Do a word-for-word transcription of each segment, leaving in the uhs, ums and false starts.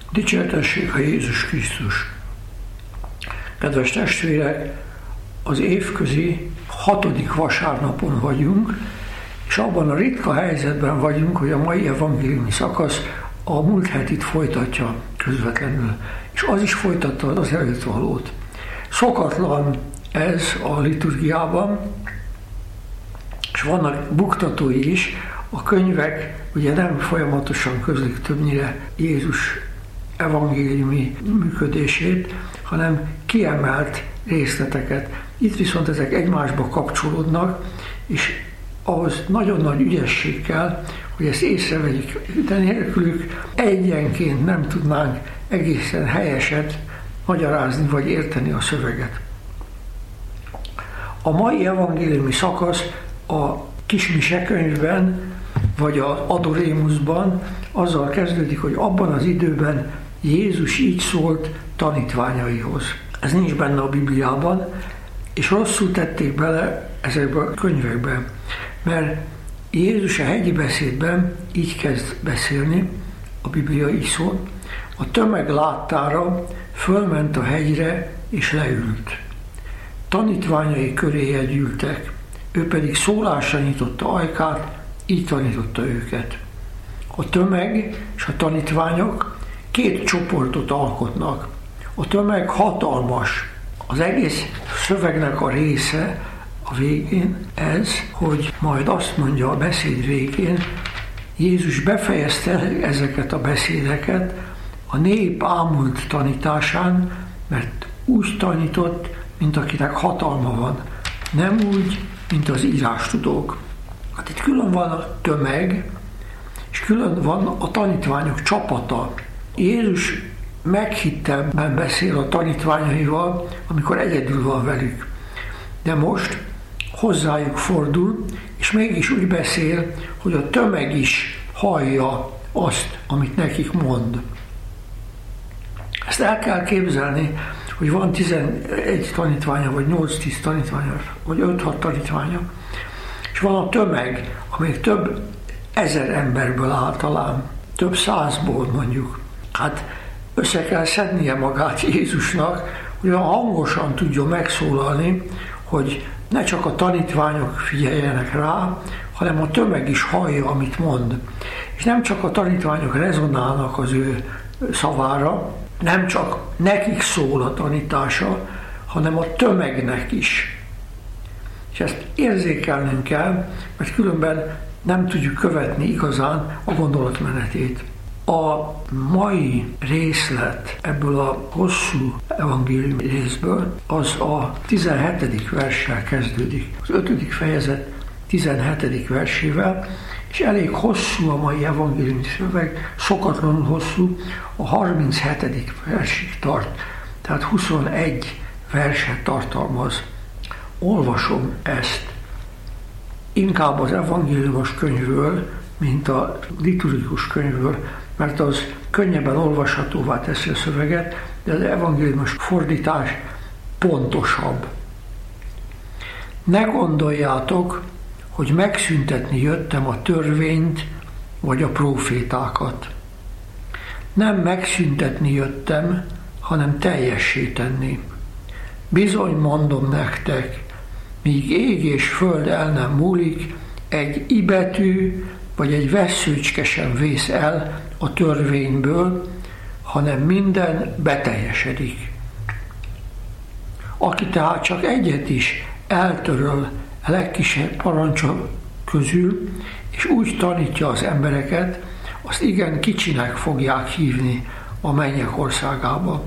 Dicsértessék a Jézus Krisztus! Kedves testvérek, az évközi hatodik vasárnapon vagyunk, és abban a ritka helyzetben vagyunk, hogy a mai evangéliumi szakasz a múlt hetit folytatja közvetlenül, és az is folytatta az előtt valót. Szokatlan ez a liturgiában, és vannak buktatói is, a könyvek ugye nem folyamatosan közlik többnyire Jézus evangéliumi működését, hanem kiemelt részleteket. Itt viszont ezek egymásba kapcsolódnak, és ahhoz nagyon nagy ügyesség kell, hogy ezt észrevegyük, de nélkülük egyenként nem tudnánk egészen helyeset magyarázni vagy érteni a szöveget. A mai evangéliumi szakasz a Kismise könyvben, vagy az Adorémusban azzal kezdődik, hogy abban az időben Jézus így szólt tanítványaihoz. Ez nincs benne a Bibliában, és rosszul tették bele ezekbe a könyvekbe, mert Jézus a hegyi beszédben így kezd beszélni, a Biblia így szól, a tömeg láttára fölment a hegyre és leült. Tanítványai köréje gyűltek, ő pedig szólásra nyitotta ajkát, így tanította őket. A tömeg és a tanítványok két csoportot alkotnak. A tömeg hatalmas. Az egész szövegnek a része a végén ez, hogy majd azt mondja a beszéd végén, Jézus befejezte ezeket a beszédeket a nép ámult tanításán, mert úgy tanított, mint akinek hatalma van. Nem úgy, mint az írástudók. Hát itt külön van a tömeg, és külön van a tanítványok csapata. Jézus meghittemben beszél a tanítványaival, amikor egyedül van velük. De most hozzájuk fordul, és mégis úgy beszél, hogy a tömeg is hallja azt, amit nekik mond. Ezt el kell képzelni, hogy van tizenegy tanítványa, vagy nyolc-tíz tanítványa, vagy öt-hat tanítványa, és van a tömeg, amelyik több ezer emberből áll talán, több százból mondjuk. Hát össze kell szednie magát Jézusnak, hogy olyan hangosan tudjon megszólalni, hogy ne csak a tanítványok figyeljenek rá, hanem a tömeg is hallja, amit mond. És nem csak a tanítványok rezonálnak az ő szavára, nem csak nekik szól a tanítása, hanem a tömegnek is. És ezt érzékelnünk kell, mert különben nem tudjuk követni igazán a gondolatmenetét. A mai részlet ebből a hosszú evangéliumi részből az a tizenhetedik verssel kezdődik. Az ötödik fejezet tizenhetedik versével, és elég hosszú a mai evangéliumi szöveg, szokatlanul hosszú, a harminchetedik versig tart, tehát huszonegy verset tartalmaz. Olvasom ezt inkább az evangéliumos könyvről, mint a liturgikus könyvről, mert az könnyebben olvashatóvá teszi a szöveget, de az evangéliumos fordítás pontosabb. Ne gondoljátok, hogy megszüntetni jöttem a törvényt vagy a prófétákat. Nem megszüntetni jöttem, hanem teljessé tenni. Bizony mondom nektek, míg ég és föld el nem múlik, egy i betű vagy egy vesszőcske sem vész el a törvényből, hanem minden beteljesedik. Aki tehát csak egyet is eltöröl a legkisebb parancsok közül, és úgy tanítja az embereket, azt igen kicsinek fogják hívni a mennyek országába.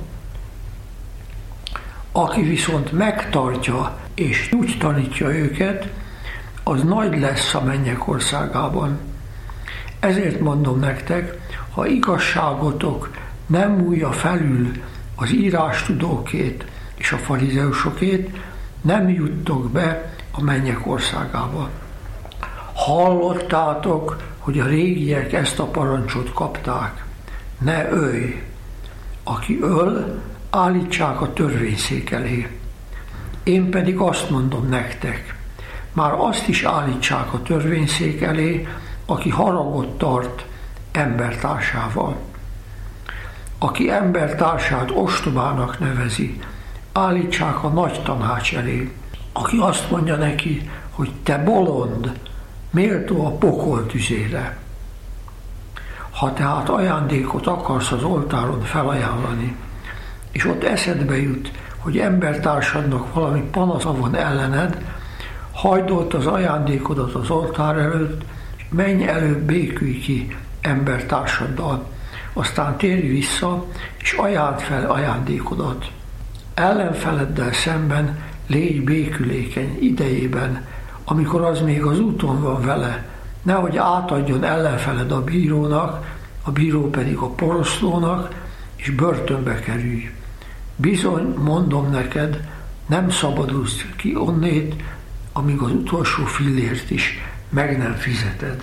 Aki viszont megtartja és úgy tanítja őket, az nagy lesz a mennyek országában. Ezért mondom nektek, ha igazságotok nem múlja felül az írástudókét és a farizeusokét, nem juttok be a mennyek országába. Hallottátok, hogy a régiek ezt a parancsot kapták. Ne ölj! Aki öl, állítsák a törvényszék elé. Én pedig azt mondom nektek, már azt is állítsák a törvényszék elé, aki haragot tart embertársával. aki embertársát ostobának nevezi, állítsák a nagy tanács elé. Aki azt mondja neki, hogy te bolond, méltó a pokol tüzére. Ha tehát ajándékot akarsz az oltáron felajánlani, és ott eszedbe jut, hogy embertársadnak valami panasza van ellened, hagyd ott az ajándékodat az oltár előtt, menj előbb, békülj ki embertársaddal, aztán térj vissza, és ajánd fel ajándékodat. Ellenfeleddel szemben légy békülékeny idejében, amikor az még az úton van vele, nehogy átadjon ellenfeled a bírónak, a bíró pedig a poroszlónak, és börtönbe kerülj. Bizony, mondom neked, nem szabadulsz ki onnét, amíg az utolsó fillért is meg nem fizeted.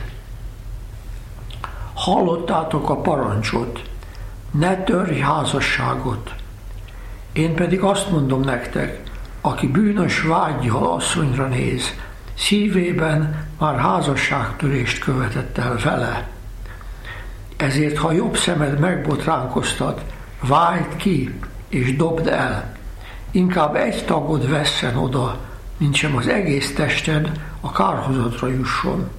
Hallottátok a parancsot, ne törj házasságot. Én pedig azt mondom nektek, aki bűnös vággyal asszonyra néz, szívében már házasságtörést követett el vele. Ezért, ha jobb szemed megbotránkoztat, vágd ki és dobd el. Inkább egy tagod vesszen oda, mintsem az egész tested a kárhozatra jusson.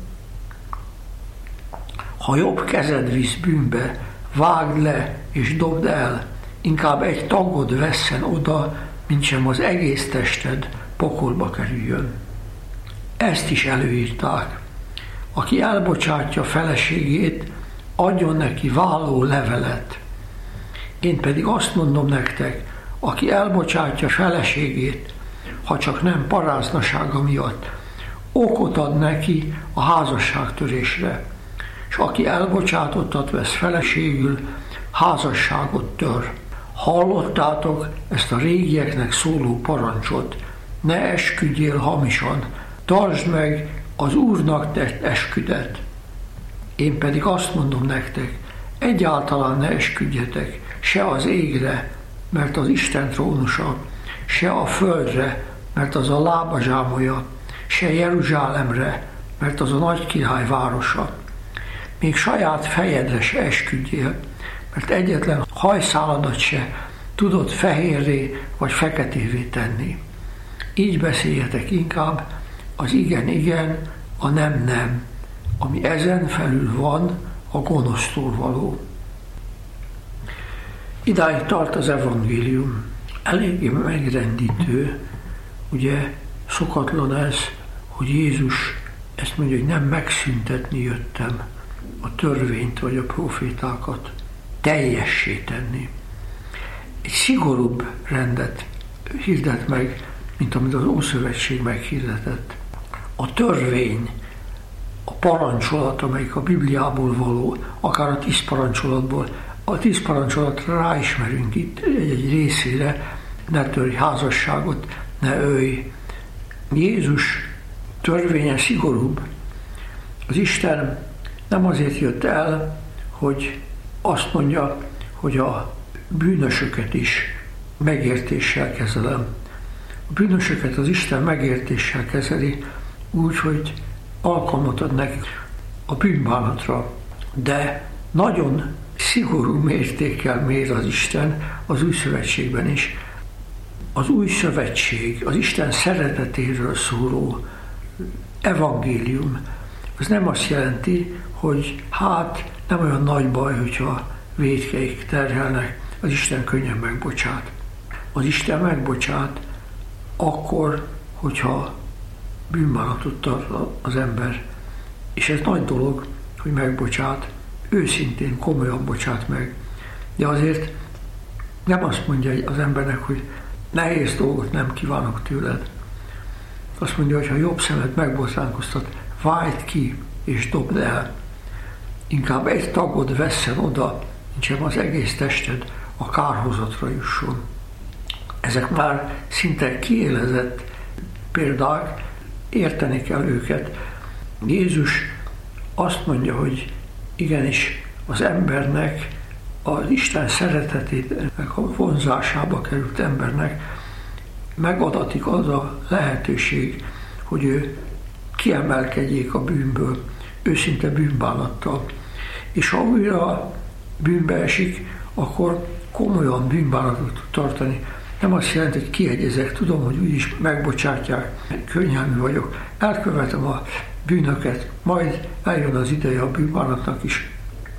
Ha jobb kezed visz bűnbe, vágd le és dobd el. Inkább egy tagod vesszen oda, mintsem az egész tested pokolba kerüljön. Ezt is előírták. Aki elbocsátja feleségét, adjon neki váló levelet. Én pedig azt mondom nektek, aki elbocsátja feleségét, ha csak nem paráznasága miatt, okot ad neki a házasságtörésre, és aki elbocsátottat vesz feleségül, házasságot tör. Hallottátok ezt a régieknek szóló parancsot, ne esküdjél hamisan, tartsd meg az Úrnak tett esküdet. Én pedig azt mondom nektek, egyáltalán ne esküdjetek, se az égre, mert az Isten trónusa, se a földre, mert az a lábazsámolya, se Jeruzsálemre, mert az a nagy király városa. Még saját fejedre se esküdjél, mert egyetlen hajszáladat se tudod fehérré vagy feketévé tenni. Így beszéljetek inkább az igen igen, a nem nem, ami ezen felül van a gonosztól való. Idáig tart az evangélium. Eléggé megrendítő, ugye szokatlan ez, hogy Jézus ezt mondja, hogy nem megszüntetni jöttem a törvényt vagy a profétákat, teljessé tenni. Egy szigorúbb rendet hirdet meg, mint amit az Ószövetség meghirdetett. A törvény, a parancsolat, amelyik a Bibliából való, akár a tíz parancsolatból, a tíz parancsolatra ráismerünk itt egy részére, ne törj házasságot, ne ölj. Jézus törvénye szigorúbb. Az Isten nem azért jött el, hogy azt mondja, hogy a bűnösöket is megértéssel kezelem. A bűnösöket az Isten megértéssel kezeli, úgy, hogy alkalmat ad nekik a bűnbánatra, de nagyon szigorú mértékkel mér az Isten az új szövetségben is. Az új szövetség, az Isten szeretetéről szóló evangélium, az nem azt jelenti, hogy hát nem olyan nagy baj, hogyha vétkeik terhelnek, az Isten könnyen megbocsát. Az Isten megbocsát akkor, hogyha bűnbánatot tart az ember. És ez nagy dolog, hogy megbocsát, őszintén, komolyan bocsát meg. De azért nem azt mondja az embernek, hogy nehéz dolgot nem kívánok tőled. Azt mondja, hogy ha jobb szemed megbotránkoztat, vágd ki és dobd el. Inkább egy tagod vesszen oda, mintsem az egész tested a kárhozatra jusson. Ezek már szinte kiélezett példák, érteni kell őket. Jézus azt mondja, hogy igenis az embernek, az Isten szeretetének a vonzásába került embernek megadatik az a lehetőség, hogy ő kiemelkedjék a bűnből, őszinte bűnbánattal. És ha újra bűnbe esik, akkor komolyan bűnbánatot tud tartani. Nem azt jelenti, hogy kiegyezek, tudom, hogy úgyis megbocsátják, könnyelmű vagyok, elkövetem a bűnöket, majd eljön az ideje a bűnbánatnak is.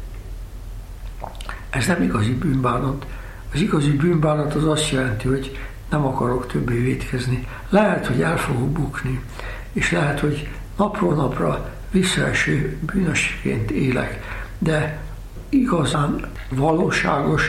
Ez nem igazi bűnbánat. Az igazi bűnbánat az azt jelenti, hogy nem akarok többé vétkezni. Lehet, hogy el fogok bukni, és lehet, hogy napról napra visszaeső bűnösként élek, de igazán valóságos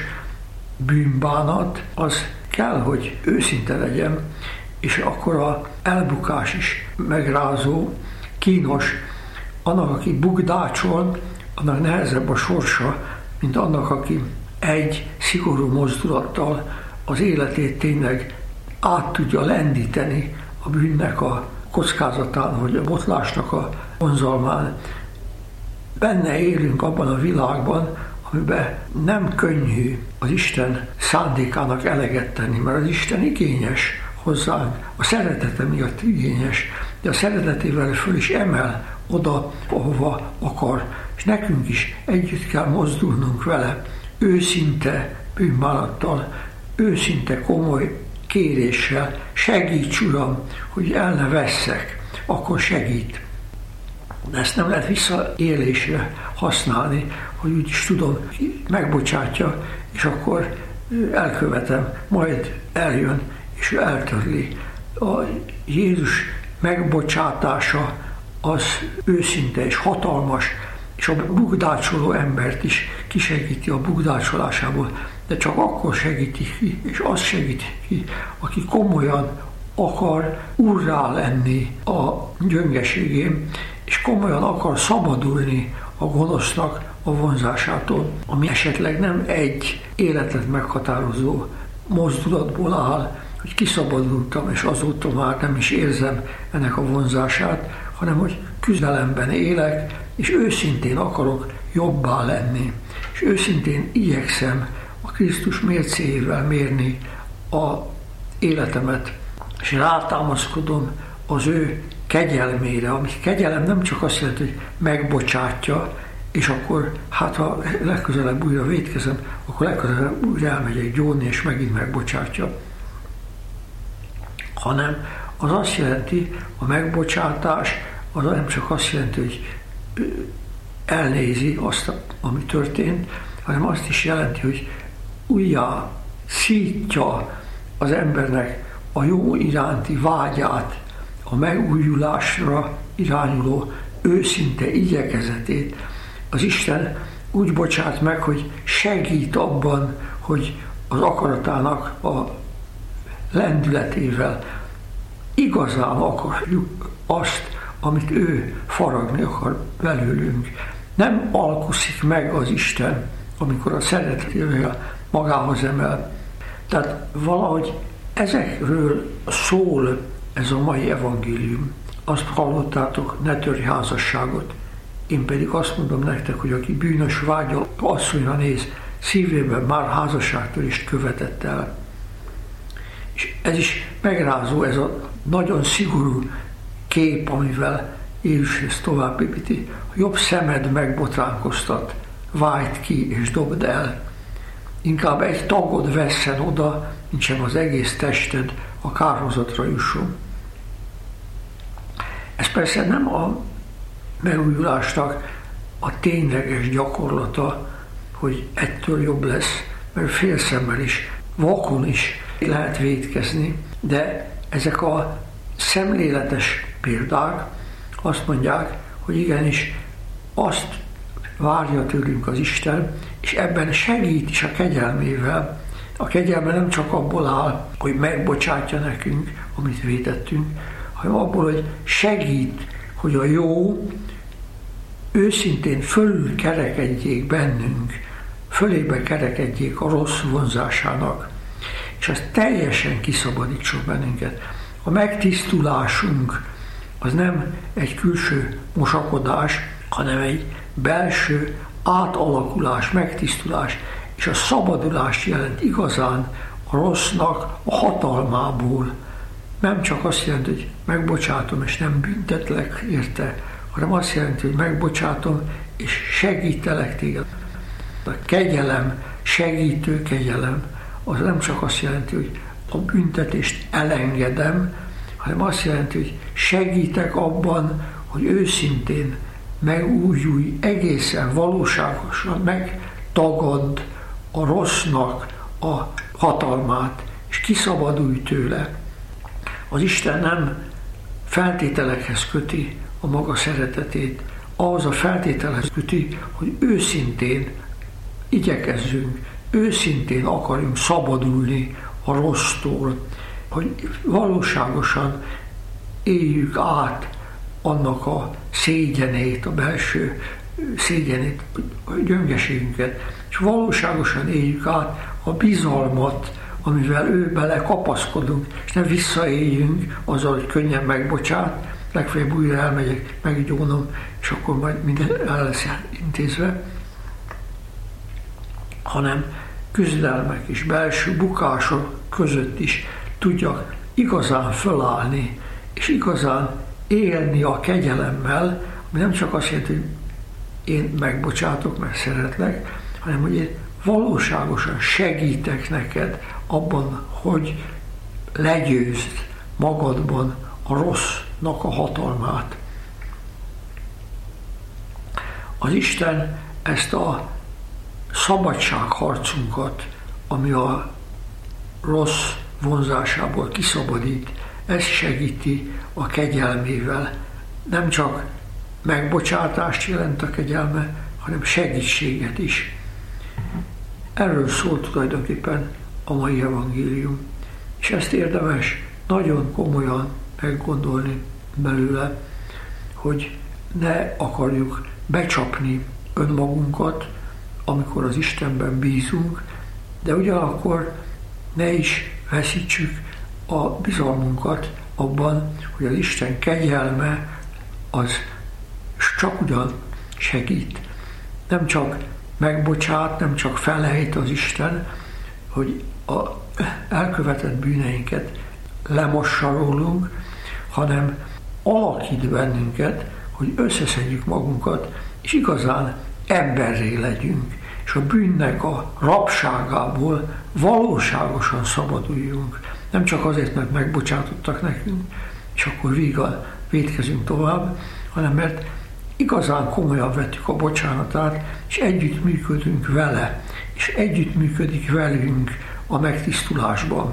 bűnbánat az kell, hogy őszinte legyen, és akkor a elbukás is megrázó, kínos. Annak, aki bukdácsol, annak nehezebb a sorsa, mint annak, aki egy szigorú mozdulattal az életét tényleg át tudja lendíteni a bűnnek a kockázatán, vagy a botlásnak a vonzalmán. Benne élünk abban a világban, amiben nem könnyű az Isten szándékának eleget tenni, mert az Isten igényes hozzánk, a szeretete miatt igényes, de a szeretetével föl is emel oda, ahova akar, és nekünk is együtt kell mozdulnunk vele, őszinte bűnbánattal, őszinte komoly kéréssel, segíts Uram, hogy el ne vesszek, akkor segít. De ezt nem lehet visszaélésre használni, hogy úgyis tudom, megbocsátja, és akkor elkövetem, majd eljön, és eltörli. A Jézus megbocsátása az őszinte és hatalmas, és a bukdácsoló embert is kisegíti a bukdácsolásából, de csak akkor segíti ki, és azt segíti ki, aki komolyan akar urrá lenni a gyöngeségén, és komolyan akar szabadulni a gonosznak a vonzásától, ami esetleg nem egy életet meghatározó mozdulatból áll, hogy kiszabadultam, és azóta már nem is érzem ennek a vonzását, hanem hogy küzdelemben élek, és őszintén akarok jobbá lenni, és őszintén igyekszem a Krisztus mércéjével mérni a életemet, és rátámaszkodom az ő kegyelmére, ami kegyelem nem csak azt jelenti, hogy megbocsátja, és akkor hát ha legközelebb újra vétkezem, akkor legközelebb újra elmegyek gyónni, és megint megbocsátja. Hanem az azt jelenti, a megbocsátás az nem csak azt jelenti, hogy elnézi azt, ami történt, hanem azt is jelenti, hogy újjá szítja az embernek a jó iránti vágyát, a megújulásra irányuló őszinte igyekezetét. Az Isten úgy bocsát meg, hogy segít abban, hogy az akaratának a lendületével igazán akarjuk azt, amit ő faragni akar belőlünk. Nem alkuszik meg az Isten, amikor a szeretetével magához emel. Tehát valahogy ezekről szól ez a mai evangélium. Azt hallottátok, ne törj házasságot. Én pedig azt mondom nektek, hogy aki bűnös vágyal asszonyra néz, szívében már házasságtörést követett el. És ez is megrázó, ez a nagyon szigorú kép, amivel Jézus ezt tovább építi. A jobb szemed megbotránkoztat, vágd ki és dobd el. Inkább egy tagod vesszen oda, mint sem az egész tested a kárhozatra jusson. Ez persze nem a megújulásnak a tényleges gyakorlata, hogy ettől jobb lesz, mert félszemmel is, vakon is lehet vétkezni, de ezek a szemléletes példák azt mondják, hogy igenis azt várja tőlünk az Isten, és ebben segít is a kegyelmével. A kegyelme nem csak abból áll, hogy megbocsátja nekünk, amit vétettünk, hanem abból, hogy segít, hogy a jó őszintén fölül kerekedjék bennünk, fölébe kerekedjék a rossz vonzásának, és az teljesen kiszabadítson bennünket. A megtisztulásunk az nem egy külső mosakodás, hanem egy belső átalakulás, megtisztulás, és a szabadulást jelent igazán a rossznak a hatalmából. Nem csak azt jelenti, hogy megbocsátom, és nem büntetlek érte, hanem azt jelenti, hogy megbocsátom, és segítelek téged. A kegyelem segítő kegyelem az nem csak azt jelenti, hogy a büntetést elengedem, hanem azt jelenti, hogy segítek abban, hogy őszintén megújulj, egészen valóságosan megtagadd a rossznak a hatalmát, és kiszabadulj tőle. Az Isten nem feltételekhez köti a maga szeretetét, ahhoz a feltételhez köti, hogy őszintén igyekezzünk, őszintén akarjunk szabadulni a rossztól, hogy valóságosan éljük át annak a szégyenét, a belső szégyenét, a gyöngeségünket, és valóságosan éljük át a bizalmat, amivel ő bele kapaszkodunk, és ne visszaéljünk azzal, hogy könnyen megbocsát, legfeljebb újra elmegyek, meggyónom, és akkor majd minden el lesz intézve, hanem küzdelmek és belső bukások között is tudjak igazán fölállni, és igazán élni a kegyelemmel, ami nem csak azt jelenti, hogy én megbocsátok, mert szeretlek, hanem hogy én valóságosan segítek neked abban, hogy legyőzd magadban a rossznak a hatalmát. Az Isten ezt a szabadságharcunkat, ami a rossz vonzásából kiszabadít, ez segíti a kegyelmével. Nem csak megbocsátást jelent a kegyelme, hanem segítséget is. Erről szól tulajdonképpen a mai evangélium, és ezt érdemes nagyon komolyan meggondolni belőle, hogy ne akarjuk becsapni önmagunkat, amikor az Istenben bízunk, de ugyanakkor ne is veszítsük a bizalmunkat abban, hogy az Isten kegyelme az csak ugyan segít. Nem csak megbocsát, nem csak felejt az Isten, hogy a elkövetett bűneinket lemossa rólunk, hanem alakít bennünket, hogy összeszedjük magunkat, és igazán emberré legyünk, és a bűnnek a rabságából valóságosan szabaduljunk. Nem csak azért, mert megbocsátottak nekünk, és akkor vígan vétkezünk tovább, hanem mert igazán komolyan vettük a bocsánatát, és együtt működünk vele, és együtt működik velünk a megtisztulásban.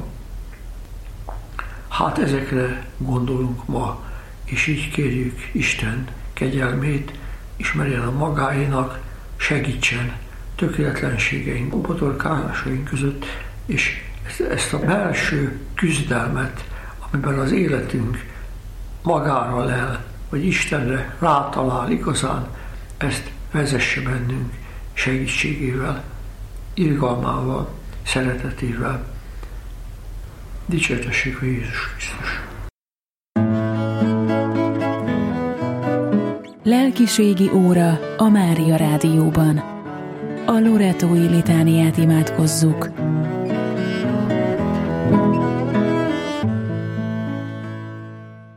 Hát ezekre gondolunk ma, és így kérjük Isten kegyelmét, ismerjen a magáénak, segítsen tökéletlenségeink, botorkálásaink között, és ezt a belső küzdelmet, amiben az életünk magára lel, vagy Istenre rátalál igazán, ezt vezesse bennünk segítségével, irgalmával, szeretetével. Dicsértessék a Jézus Krisztus! Lelkiségi óra a Mária Rádióban. A Loretói litániát imádkozzuk.